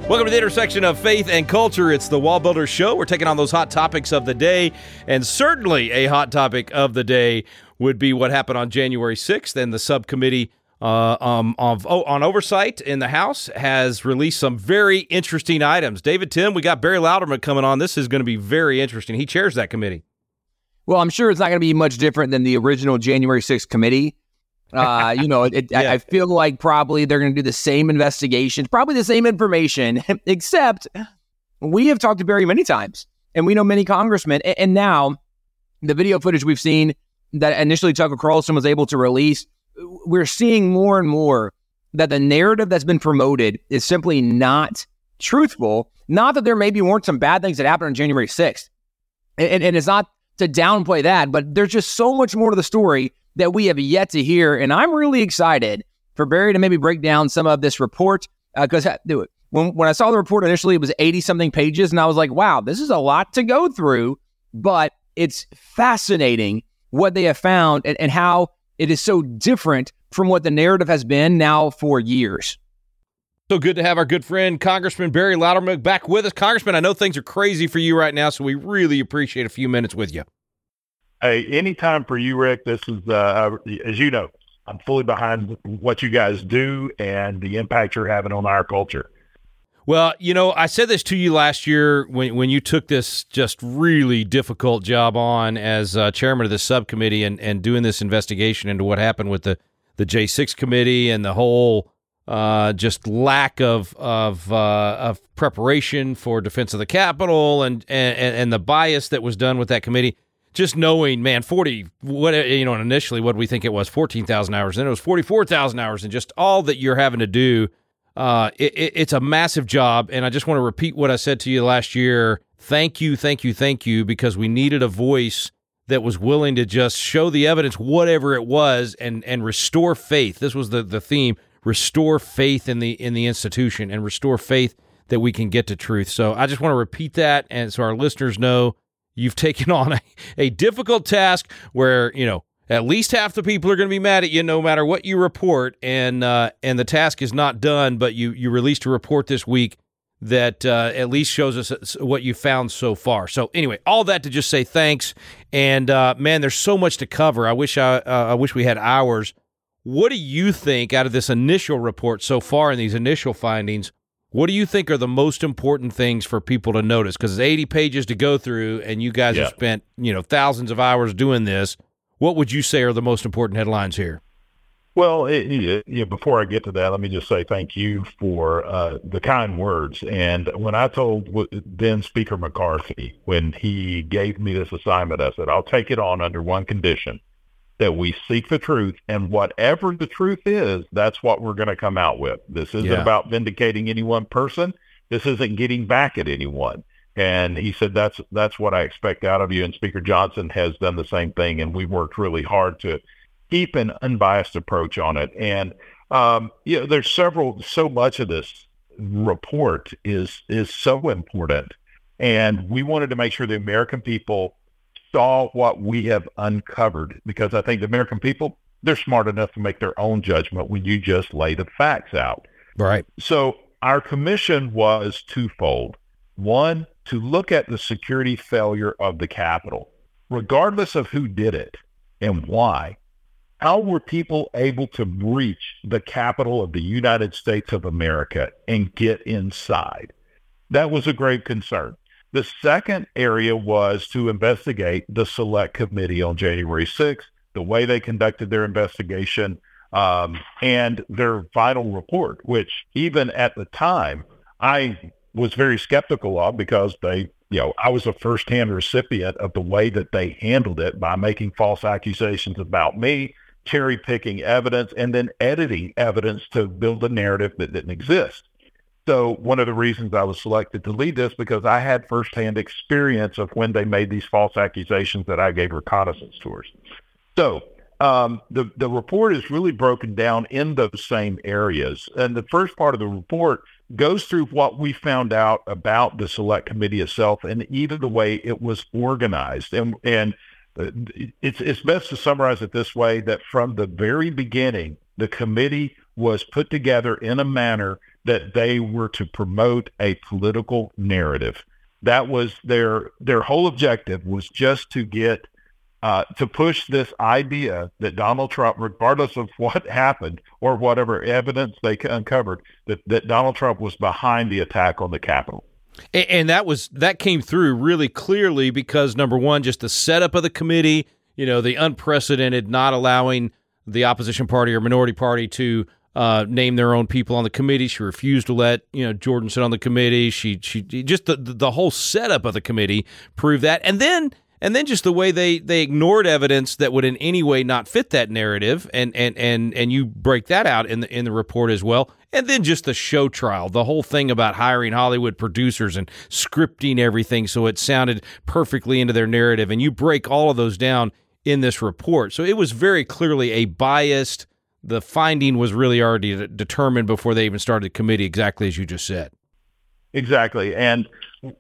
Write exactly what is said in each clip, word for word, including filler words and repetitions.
Welcome to the intersection of faith and culture. It's the Wall Builder Show. We're taking on those hot topics of the day, and certainly a hot topic of the day would be what happened on January sixth. And the subcommittee uh, um, of, oh, on oversight in the House has released some very interesting items. David, Tim, we got Barry Loudermilk coming on. This is going to be very interesting. He chairs that committee. Well, I'm sure it's not going to be much different than the original January sixth committee. Uh, you know, it, yeah. I, I feel like probably they're going to do the same investigations, probably the same information, except we have talked to Barry many times, and we know many congressmen. And, and now the video footage we've seen that initially Tucker Carlson was able to release, we're seeing more and more that the narrative that's been promoted is simply not truthful. Not that there maybe weren't some bad things that happened on January sixth. And, and it's not to downplay that, but there's just so much more to the story that we have yet to hear. And I'm really excited for Barry to maybe break down some of this report. Because uh, do it. When, when I saw the report initially, it was eighty-something pages. And I was like, wow, this is a lot to go through. But it's fascinating what they have found and, and how it is so different from what the narrative has been now for years. So good to have our good friend, Congressman Barry Loudermilk, back with us. Congressman, I know things are crazy for you right now, so we really appreciate a few minutes with you. Hey, anytime for you, Rick. This is, uh, as you know, I'm fully behind what you guys do and the impact you're having on our culture. Well, you know, I said this to you last year when when you took this just really difficult job on as uh, chairman of the subcommittee and, and doing this investigation into what happened with the, the J six committee and the whole uh, just lack of of uh, of preparation for defense of the Capitol and, and and the bias that was done with that committee. Just knowing, man, forty, what you know, initially what we think it was, fourteen thousand hours, then it was forty-four thousand hours, and just all that you're having to do, uh, it, it, it's a massive job. And I just want to repeat what I said to you last year. Thank you, thank you, thank you, because we needed a voice that was willing to just show the evidence, whatever it was, and and restore faith. This was the the theme: restore faith in the in the institution, and restore faith that we can get to truth. So I just want to repeat that, and so our listeners know. You've taken on a, a difficult task where, you know, at least half the people are going to be mad at you no matter what you report, and uh, and the task is not done, but you, you released a report this week that uh, at least shows us what you found so far. So anyway, all that to just say thanks, and uh, man, there's so much to cover. I wish I, uh, I wish we had hours. What do you think out of this initial report so far and these initial findings? What do you think are the most important things for people to notice? Because it's eighty pages to go through, and you guys yeah. have spent, you know, thousands of hours doing this. What would you say are the most important headlines here? Well, it, it, yeah, before I get to that, let me just say thank you for uh, the kind words. And when I told then Speaker McCarthy, when he gave me this assignment, I said, I'll take it on under one condition, that we seek the truth, and whatever the truth is, that's what we're going to come out with. This isn't yeah. about vindicating any one person. This isn't getting back at anyone. And he said, that's that's what I expect out of you. And Speaker Johnson has done the same thing, and we've worked really hard to keep an unbiased approach on it. And, um, you know, there's several, so much of this report is is so important. And we wanted to make sure the American people saw what we have uncovered, because I think the American people, they're smart enough to make their own judgment when you just lay the facts out. Right. So our commission was twofold. One, to look at the security failure of the Capitol, regardless of who did it and why. How were people able to breach the Capitol of the United States of America and get inside? That was a grave concern. The second area was to investigate the Select Committee on January sixth, the way they conducted their investigation, um, and their final report, which even at the time I was very skeptical of, because they, you know, I was a firsthand recipient of the way that they handled it by making false accusations about me, cherry picking evidence, and then editing evidence to build a narrative that didn't exist. So one of the reasons I was selected to lead this, because I had firsthand experience of when they made these false accusations that I gave reconnaissance tours. So um, the, the report is really broken down in those same areas. And the first part of the report goes through what we found out about the Select Committee itself, and even the way it was organized. And, and it's, it's best to summarize it this way, that from the very beginning, the committee was put together in a manner that they were to promote a political narrative. That was their their whole objective, was just to get uh, to push this idea that Donald Trump, regardless of what happened or whatever evidence they uncovered, that, that Donald Trump was behind the attack on the Capitol. And, and that was that came through really clearly because, number one, just the setup of the committee, you know, the unprecedented not allowing the opposition party or minority party to uh, name their own people on the committee. She refused to let, you know, Jordan sit on the committee. She she just the the whole setup of the committee proved that. And then and then just the way they, they ignored evidence that would in any way not fit that narrative, and and and and you break that out in the in the report as well. And then just the show trial, the whole thing about hiring Hollywood producers and scripting everything so it sounded perfectly into their narrative, and you break all of those down in this report. So it was very clearly a biased. The finding was really already determined before they even started the committee, exactly as you just said. Exactly. And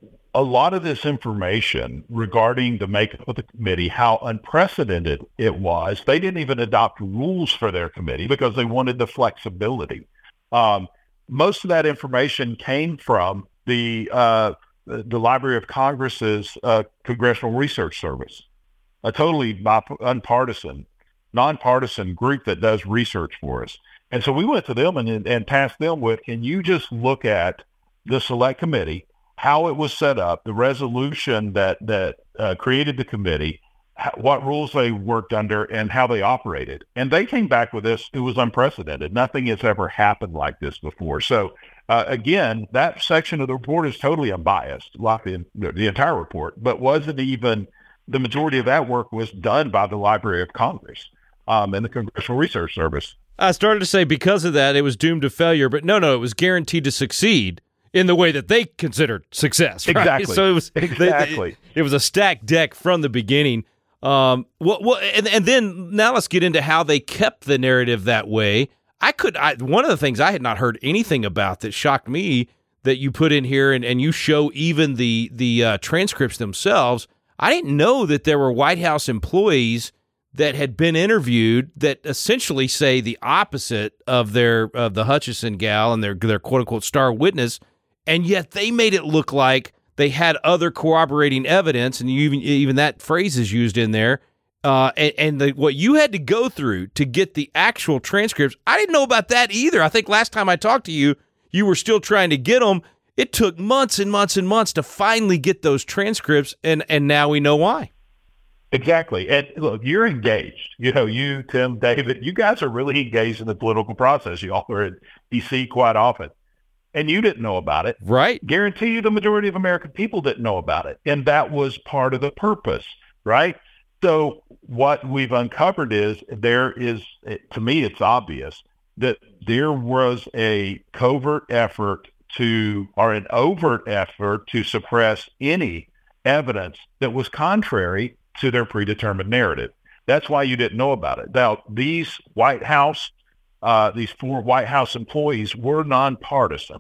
a lot of this information regarding the makeup of the committee, how unprecedented it was, they didn't even adopt rules for their committee because they wanted the flexibility. Um, most of that information came from the uh, the Library of Congress's uh, Congressional Research Service, a totally unpartisan, nonpartisan group that does research for us. And so we went to them and, and tasked them with, can you just look at the Select Committee, how it was set up, the resolution that that uh, created the committee, how, what rules they worked under, and how they operated. And they came back with this. It was unprecedented. Nothing has ever happened like this before. So uh, again, that section of the report is totally unbiased, like the, the entire report, but wasn't even, the majority of that work was done by the Library of Congress um, and the Congressional Research Service. I started to say because of that, it was doomed to failure, but no, no, it was guaranteed to succeed in the way that they considered success. Right? Exactly. So it was exactly. They, it was a stacked deck from the beginning. Um, well, well, and and then now let's get into how they kept the narrative that way. I could. I, one of the things I had not heard anything about that shocked me that you put in here, and, and you show even the the uh, transcripts themselves. I didn't know that there were White House employees that had been interviewed that essentially say the opposite of their of the Hutchison gal and their their quote unquote star witness. And yet they made it look like they had other corroborating evidence, and you even even that phrase is used in there. Uh, and and the, what you had to go through to get the actual transcripts, I didn't know about that either. I think last time I talked to you, you were still trying to get them. It took months and months and months to finally get those transcripts, and, and now we know why. Exactly. And look, you're engaged. You know, you, Tim, David, you guys are really engaged in the political process. You all are in D C quite often. And you didn't know about it. Right. Guarantee you the majority of American people didn't know about it. And that was part of the purpose, right? So what we've uncovered is there is, to me, it's obvious that there was a covert effort to, or an overt effort to suppress any evidence that was contrary to their predetermined narrative. That's why you didn't know about it. Now, these White House Uh, these four White House employees were nonpartisan.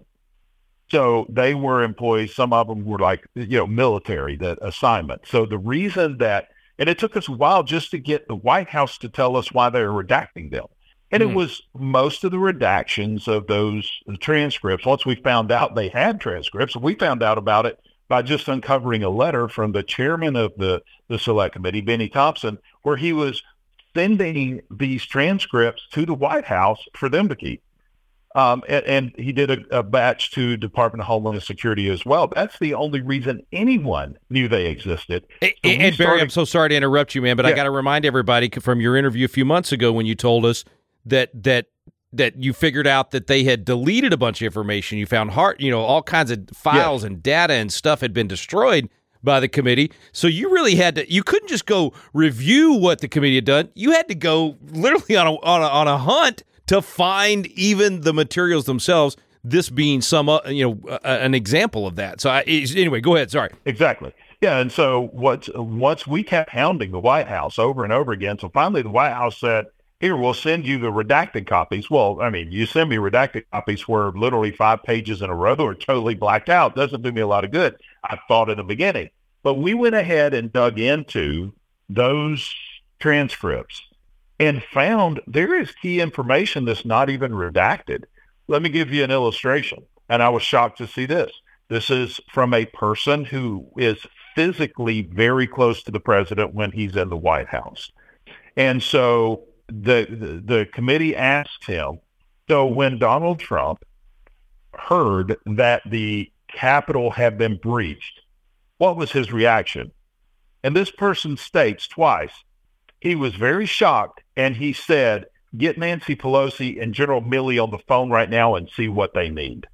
So they were employees, some of them were like, you know, military, that assignment. So the reason that, and it took us a while just to get the White House to tell us why they were redacting them. And mm. it was most of the redactions of those transcripts. Once we found out they had transcripts, we found out about it by just uncovering a letter from the chairman of the, the Select Committee, Benny Thompson, where he was sending these transcripts to the White House for them to keep. Um, and, and he did a, a batch to Department of Homeland Security as well. That's the only reason anyone knew they existed. So and, and Barry, I'm so sorry to interrupt you, man, but yeah. I got to remind everybody from your interview a few months ago when you told us that that that you figured out that they had deleted a bunch of information. You found hard, you know, all kinds of files yes. and data and stuff had been destroyed by the committee. So you really had to, you couldn't just go review what the committee had done. You had to go literally on a, on a, on a hunt to find even the materials themselves, this being some, uh, you know, uh, an example of that. So I, anyway, go ahead. Sorry. Exactly. Yeah. And so what, once we kept hounding the White House over and over again, so finally the White House said, here, we'll send you the redacted copies. Well, I mean, you send me redacted copies where literally five pages in a row are totally blacked out. Doesn't do me a lot of good. I thought in the beginning. But we went ahead and dug into those transcripts and found there is key information that's not even redacted. let me give you an illustration. And I was shocked to see this. This is from a person who is physically very close to the president when he's in the White House. And so the, the, the committee asked him, so when Donald Trump heard that the Capitol had been breached, what was his reaction? And this person states twice, he was very shocked, and he said, get Nancy Pelosi and General Milley on the phone right now and see what they need.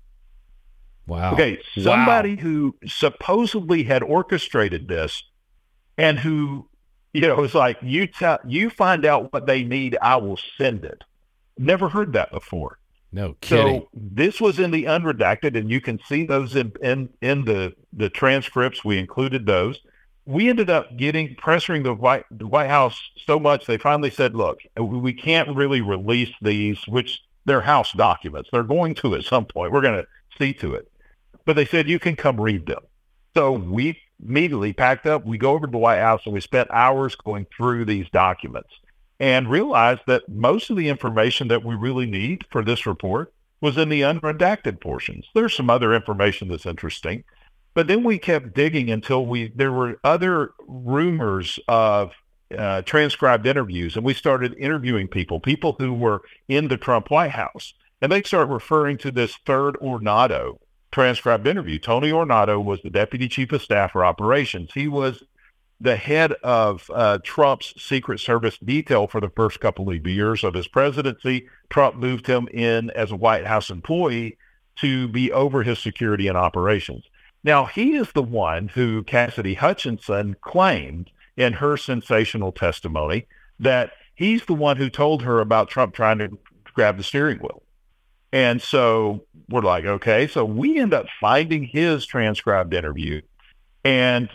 Wow. Okay, somebody wow. who supposedly had orchestrated this and who, you know, was like, you tell, you find out what they need, I will send it. Never heard that before. No kidding. So this was in the unredacted, and you can see those in, in, in the, the transcripts. We included those. We ended up getting pressuring the White, the White House so much, they finally said, look, we can't really release these, which they're House documents. They're going to at some point. We're going to see to it. But they said, you can come read them. So we immediately packed up. We go over to the White House, and we spent hours going through these documents and realized that most of the information that we really need for this report was in the unredacted portions. There's some other information that's interesting. But then we kept digging until we there were other rumors of uh, transcribed interviews, and we started interviewing people, people who were in the Trump White House. And they started referring to this third Ornato transcribed interview. Tony Ornato was the Deputy Chief of Staff for Operations. He was the head of uh, Trump's Secret Service detail for the first couple of years of his presidency. Trump moved him in as a White House employee to be over his security and operations. Now, he is the one who Cassidy Hutchinson claimed in her sensational testimony that he's the one who told her about Trump trying to grab the steering wheel. And so we're like, okay, so we end up finding his transcribed interview, and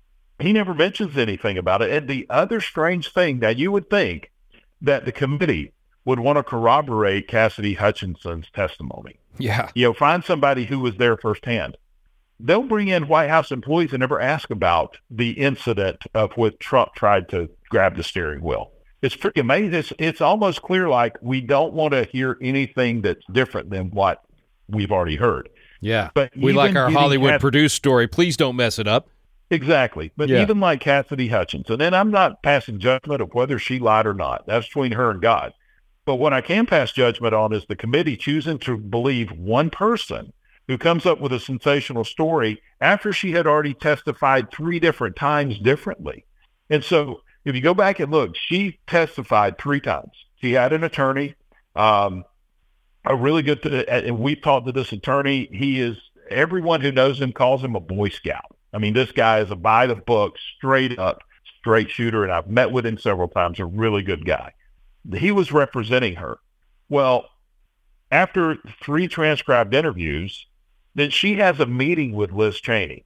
he never mentions anything about it. And the other strange thing that you would think that the committee would want to corroborate Cassidy Hutchinson's testimony. Yeah. You know, find somebody who was there firsthand. They'll bring in White House employees and never ask about the incident of when Trump tried to grab the steering wheel. It's pretty amazing. It's, it's almost clear like we don't want to hear anything that's different than what we've already heard. Yeah. But we like our Hollywood Cass- produced story. Please don't mess it up. Exactly. But yeah. even like Cassidy Hutchinson, and I'm not passing judgment of whether she lied or not. That's between her and God. But what I can pass judgment on is the committee choosing to believe one person who comes up with a sensational story after she had already testified three different times differently. And so if you go back and look, she testified three times. She had an attorney, um, a really good, and we've talked to this attorney. He is, everyone who knows him calls him a Boy Scout. I mean, this guy is a by the book, straight up, straight shooter, and I've met with him several times, a really good guy. He was representing her. Well, after three transcribed interviews, then she has a meeting with Liz Cheney.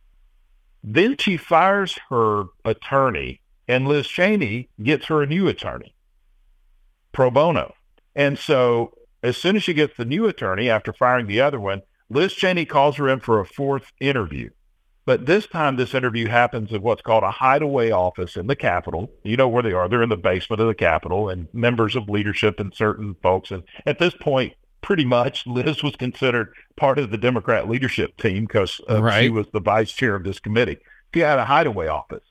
Then she fires her attorney, and Liz Cheney gets her a new attorney, pro bono. And so as soon as she gets the new attorney, after firing the other one, Liz Cheney calls her in for a fourth interview. But this time, this interview happens at what's called a hideaway office in the Capitol. You know where they are. They're in the basement of the Capitol, and members of leadership and certain folks. And at this point, pretty much, Liz was considered part of the Democrat leadership team because uh, right. she was the vice chair of this committee. She had a hideaway office.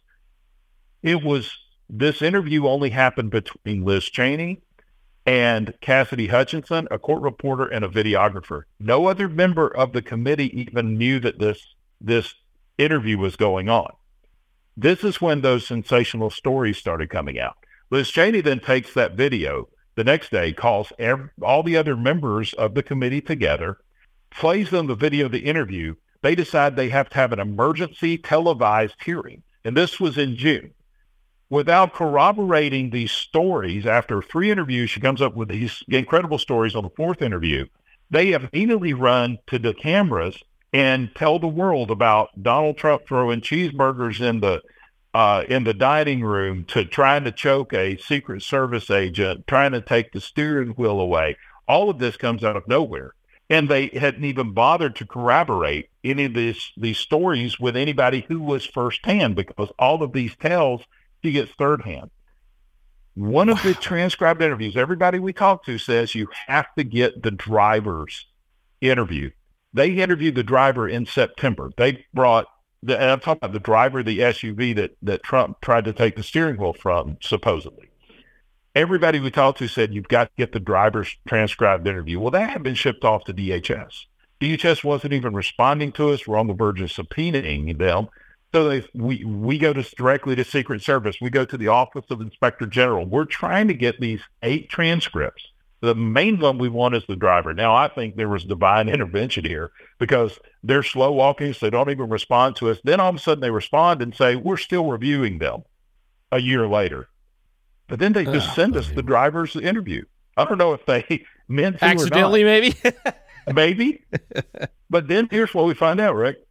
It was, this interview only happened between Liz Cheney and Cassidy Hutchinson, a court reporter, and a videographer. No other member of the committee even knew that this this interview was going on. This is when those sensational stories started coming out. Liz Cheney then takes that video the next day, calls every, all the other members of the committee together, plays them the video of the interview. They decide they have to have an emergency televised hearing. And this was in June. Without corroborating these stories, after three interviews, she comes up with these incredible stories on the fourth interview. They immediately run to the cameras and tell the world about Donald Trump throwing cheeseburgers in the uh, in the dining room, to trying to choke a Secret Service agent, trying to take the steering wheel away. All of this comes out of nowhere. And they hadn't even bothered to corroborate any of these, these stories with anybody who was firsthand, because all of these tells she gets third hand. One wow. of the transcribed interviews, everybody we talk to says you have to get the driver's interview. They interviewed the driver in September. They brought, the, and I'm talking about the driver of the S U V that, that Trump tried to take the steering wheel from, supposedly. Everybody we talked to said you've got to get the driver's transcribed interview. Well, that had been shipped off to D H S. D H S wasn't even responding to us. We're on the verge of subpoenaing them. So they, we we go to directly to Secret Service. We go to the Office of Inspector General. We're trying to get these eight transcripts. The main one we want is the driver. Now, I think there was divine intervention here because they're slow walking, so they don't even respond to us. Then all of a sudden they respond and say, we're still reviewing them a year later. But then they just oh, send us the driver's interview. I don't know if they meant to accidentally, or not. maybe. Maybe. But then here's what we find out, Rick.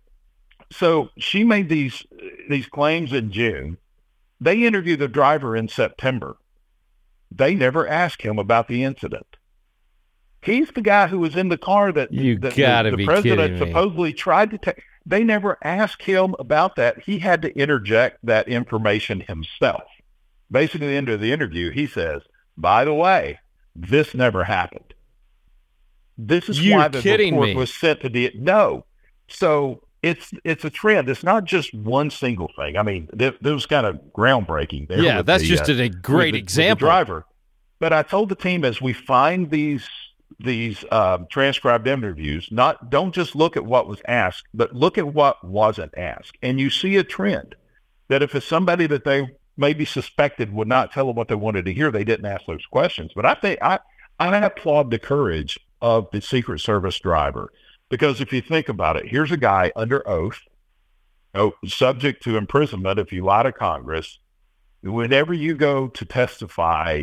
So she made these these claims in June. They interviewed the driver in September. They never asked him about the incident. He's the guy who was in the car that, you that gotta the, the be president kidding me. supposedly tried to take. They never asked him about that. He had to interject that information himself. Basically, at the end of the interview, he says, by the way, this never happened. This is You're why the kidding report me. was sent to the, no. So it's it's a trend. It's not just one single thing. I mean, th- that was kind of groundbreaking there. Yeah, that's the, just uh, a great with the, example. With the driver. But I told the team as we find these these uh, transcribed interviews, not don't just look at what was asked, but look at what wasn't asked. And you see a trend that if it's somebody that they maybe suspected would not tell them what they wanted to hear, they didn't ask those questions. But I think I, I applaud the courage of the Secret Service driver, because if you think about it, here's a guy under oath, oh, subject to imprisonment if you lie to Congress. Whenever you go to testify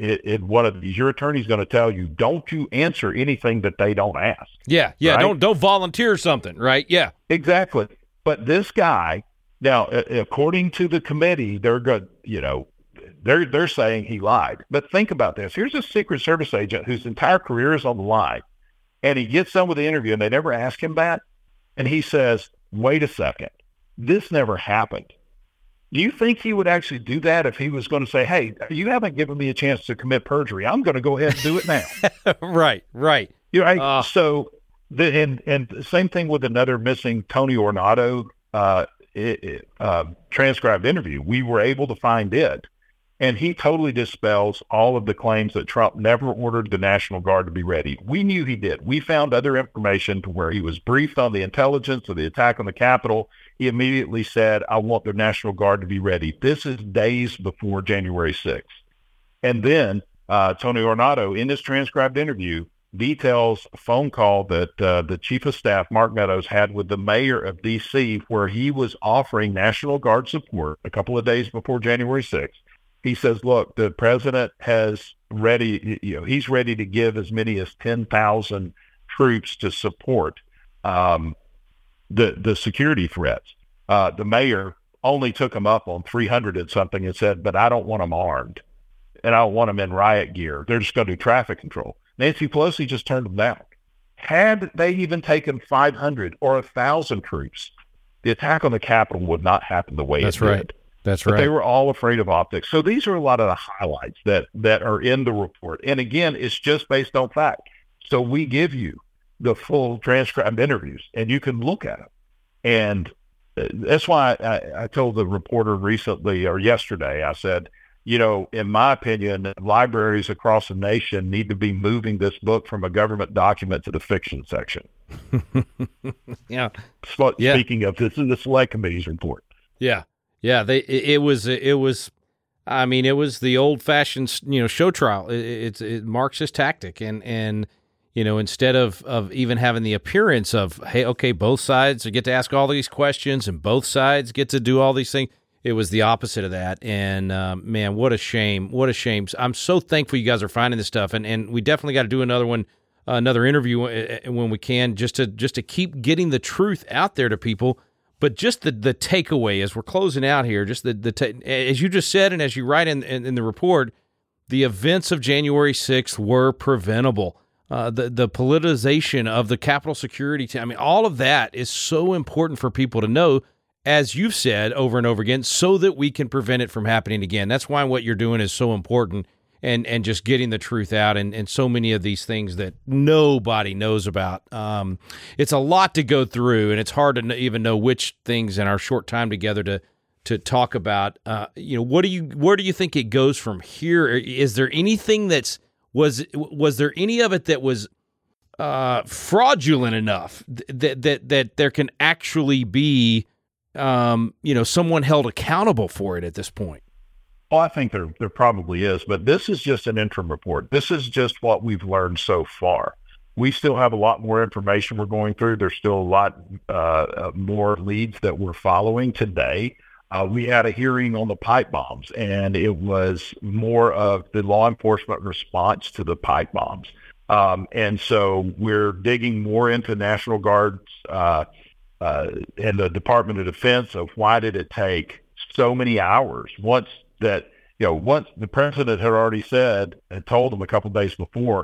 in one of these, your attorney's going to tell you, don't you answer anything that they don't ask. Yeah, yeah, right? don't don't volunteer something, right? Yeah. Exactly. But this guy, now, according to the committee, they're good, you know, they're they're saying he lied. But think about this. Here's a Secret Service agent whose entire career is on the line, and he gets done with the interview, and they never ask him that, and he says, wait a second, this never happened. Do you think he would actually do that if he was going to say, hey, you haven't given me a chance to commit perjury. I'm going to go ahead and do it now. Right, right. You know, Uh, so, the, and, and same thing with another missing Tony Ornato uh, it, it, uh, transcribed interview. We were able to find it, and he totally dispels all of the claims that Trump never ordered the National Guard to be ready. We knew he did. We found other information to where he was briefed on the intelligence of the attack on the Capitol. He immediately said, I want the National Guard to be ready. This is days before January sixth. And then uh, Tony Ornato, in his transcribed interview, details a phone call that uh, the Chief of Staff, Mark Meadows, had with the mayor of D C, where he was offering National Guard support a couple of days before January sixth. He says, look, the president has ready, you know, he's ready to give as many as ten thousand troops to support um, the the security threats. Uh, the mayor only took him up on three hundred and something and said, but I don't want them armed, and I don't want them in riot gear. They're just going to do traffic control. Nancy Pelosi just turned them down. Had they even taken five hundred or one thousand troops, the attack on the Capitol would not happen the way That's it did. right. That's But right. they were all afraid of optics. So these are a lot of the highlights that, that are in the report. And again, it's just based on fact. So we give you the full transcribed interviews, and you can look at them. And that's why I, I told the reporter recently or yesterday, I said, you know, in my opinion, libraries across the nation need to be moving this book from a government document to the fiction section. Yeah. So, Yeah. Speaking of, this is the Select Committee's report. Yeah. Yeah. They, it, it was, it was, I mean, it was the old fashioned, you know, show trial. It, it's it, Marxist tactic. And, and, you know, instead of, of even having the appearance of, hey, okay, both sides get to ask all these questions and both sides get to do all these things, it was the opposite of that. And, um, man, what a shame. What a shame. I'm so thankful you guys are finding this stuff. And, and we definitely got to do another one, uh, another interview when we can, just to, just to keep getting the truth out there to people. But just the, the takeaway as we're closing out here, just the, the ta- as you just said, and as you write in, in, in the report, the events of January sixth were preventable. Uh, the, the politicization of the Capitol security team, I mean, all of that is so important for people to know. as you've said over and over again, so that we can prevent it from happening again. That's why what you're doing is so important, and and just getting the truth out, and, and so many of these things that nobody knows about. Um, it's a lot to go through, and it's hard to even know which things in our short time together to to talk about. Uh, you know, what do you where do you think it goes from here? Is there anything that's was was there any of it that was uh, fraudulent enough that that that there can actually be um, you know someone held accountable for it at this point? Well, I think there there probably is, but this is just an interim report. This is just what we've learned so far. We still have a lot more information we're going through. There's still a lot uh, more leads that we're following today. Uh, we had a hearing on the pipe bombs, and it was more of the law enforcement response to the pipe bombs. Um, and so we're digging more into National Guard's uh, uh, and the Department of Defense of why did it take so many hours once that, you know, once the president had already said and told them a couple of days before,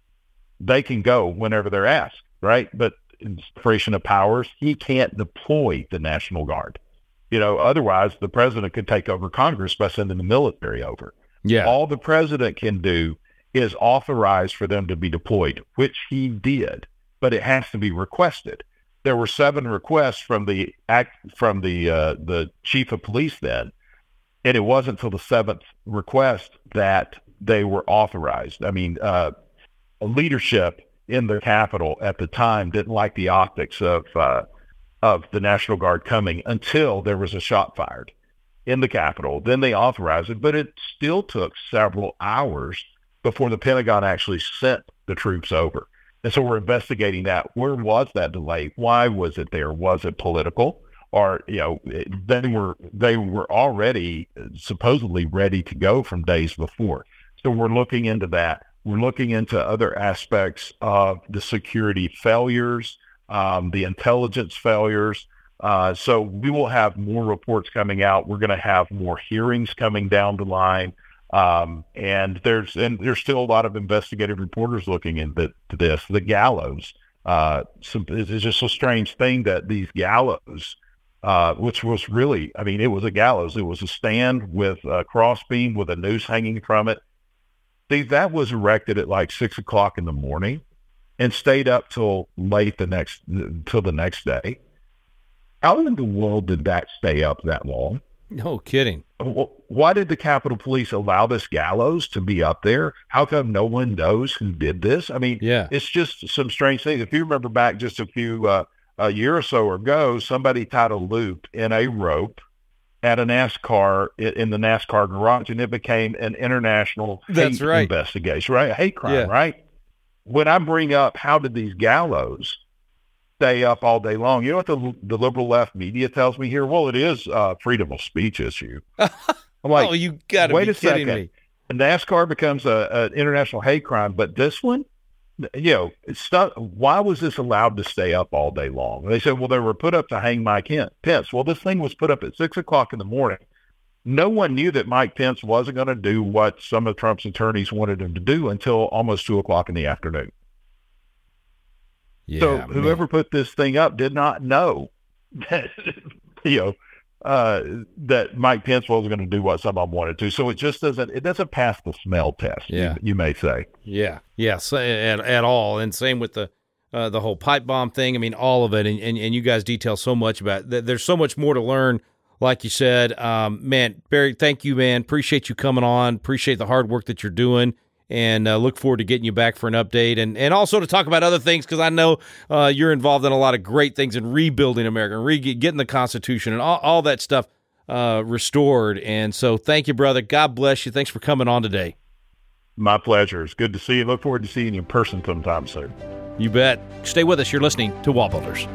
they can go whenever they're asked, right? But in separation of powers, he can't deploy the National Guard. You know, otherwise the president could take over Congress by sending the military over. Yeah. All the president can do is authorize for them to be deployed, which he did, but it has to be requested. There were seven requests from the act from the uh, the chief of police then, and it wasn't until the seventh request that they were authorized. I mean, uh, leadership in the Capitol at the time didn't like the optics of uh, of the National Guard coming until there was a shot fired in the Capitol. Then they authorized it, but it still took several hours before the Pentagon actually sent the troops over. And so we're investigating that. Where was that delay? Why was it there? Was it political? Or, you know, they were they were already supposedly ready to go from days before. So we're looking into that. We're looking into other aspects of the security failures, um, the intelligence failures. Uh, so we will have more reports coming out. We're going to have more hearings coming down the line. Um, and there's and there's still a lot of investigative reporters looking into this. The gallows. Uh, some, it's just a strange thing that these gallows, uh, which was really, I mean, it was a gallows. It was a stand with a crossbeam with a noose hanging from it. See, that was erected at like six o'clock in the morning and stayed up till late the next, till the next day. How in the world did that stay up that long? No kidding. Why did the Capitol Police allow this gallows to be up there? How come no one knows who did this? I mean, yeah. It's just some strange things. If you remember back just a few, uh, a year or so ago, somebody tied a loop in a rope at a NASCAR, in the NASCAR garage, and it became an international hate That's right. investigation, right? A hate crime, Yeah. right? When I bring up how did these gallows stay up all day long, you know what the the liberal left media tells me here? Well, it is a freedom of speech issue. I'm like, oh, you got to wait be a kidding second. me. NASCAR becomes a, an international hate crime, but this one, you know, it's not, why was this allowed to stay up all day long? They said, well, they were put up to hang Mike Pence. Well, this thing was put up at six o'clock in the morning. No one knew that Mike Pence wasn't going to do what some of Trump's attorneys wanted him to do until almost two o'clock in the afternoon. Yeah, so man. whoever put this thing up did not know that, you know, uh, that Mike Pence wasn't going to do what someone wanted to. So it just doesn't, it doesn't pass the smell test, Yeah. you, you may say. Yeah, yes, at, at all. And same with the uh, the whole pipe bomb thing. I mean, all of it. And, and, and you guys detail so much about it. There's so much more to learn, like you said. Um, man, Barry, thank you, man. Appreciate you coming on. Appreciate the hard work that you're doing. And uh, look forward to getting you back for an update and, and also to talk about other things, because I know uh, you're involved in a lot of great things in rebuilding America and re- getting the Constitution and all, all that stuff uh, restored. And so thank you, brother. God bless you. Thanks for coming on today. My pleasure. It's good to see you. Look forward to seeing you in person sometime soon. You bet. Stay with us. You're listening to Wall Builders.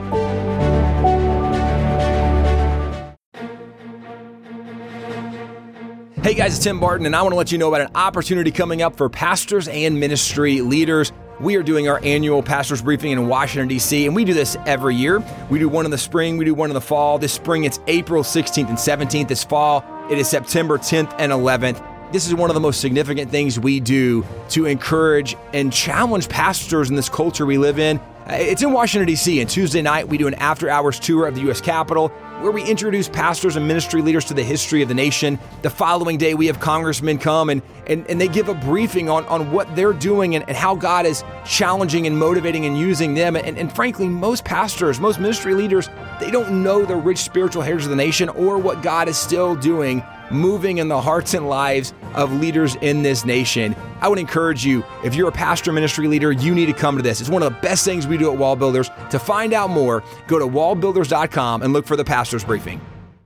Hey guys, it's Tim Barton, and I want to let you know about an opportunity coming up for pastors and ministry leaders. We are doing our annual pastors briefing in Washington, D C, and we do this every year. We do one in the spring, we do one in the fall. This spring, it's April sixteenth and seventeenth. This fall, it is September tenth and eleventh. this is one of the most significant things we do to encourage and challenge pastors in this culture we live in. It's in Washington, D C, and Tuesday night we do an after-hours tour of the U S Capitol where we introduce pastors and ministry leaders to the history of the nation. The following day we have congressmen come and and, and they give a briefing on, on what they're doing and, and how God is challenging and motivating and using them. And, and frankly, most pastors, most ministry leaders, they don't know the rich spiritual heritage of the nation or what God is still doing, moving in the hearts and lives of leaders in this nation. I would encourage you, if you're a pastor ministry leader, you need to come to this. It's one of the best things we do at Wall Builders. To find out more, go to wall builders dot com and look for the pastor's briefing.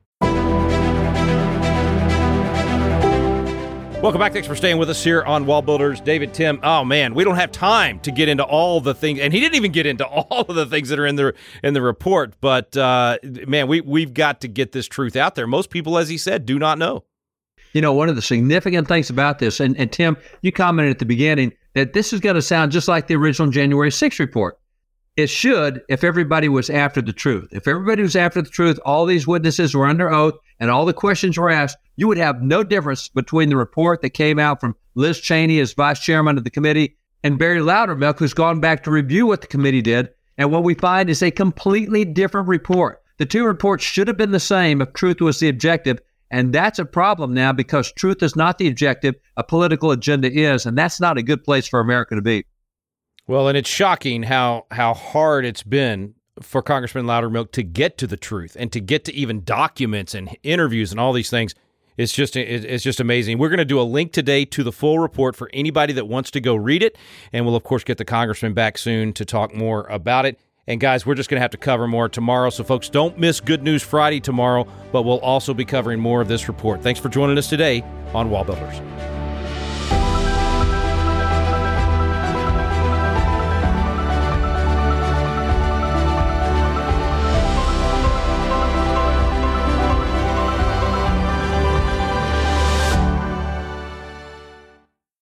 Welcome back. Thanks for staying with us here on Wall Builders. David, Tim, oh man, we don't have time to get into all the things, and he didn't even get into all of the things that are in the in the report, but uh, man, we, we've got to get this truth out there. Most people, as he said, do not know. You know, one of the significant things about this, and, and Tim, you commented at the beginning that this is going to sound just like the original January sixth report. It should if everybody was after the truth. If everybody was after the truth, all these witnesses were under oath, and all the questions were asked, you would have no difference between the report that came out from Liz Cheney as vice chairman of the committee and Barry Loudermilk, who's gone back to review what the committee did. And what we find is a completely different report. The two reports should have been the same if truth was the objective. And that's a problem now because truth is not the objective. A political agenda is, and that's not a good place for America to be. Well, and it's shocking how how hard it's been for Congressman Loudermilk to get to the truth and to get to even documents and interviews and all these things. It's just it's just amazing. We're going to do a link today to the full report for anybody that wants to go read it, and we'll, of course, get the congressman back soon to talk more about it. And, guys, we're just going to have to cover more tomorrow, so, folks, don't miss Good News Friday tomorrow, but we'll also be covering more of this report. Thanks for joining us today on Wall Builders.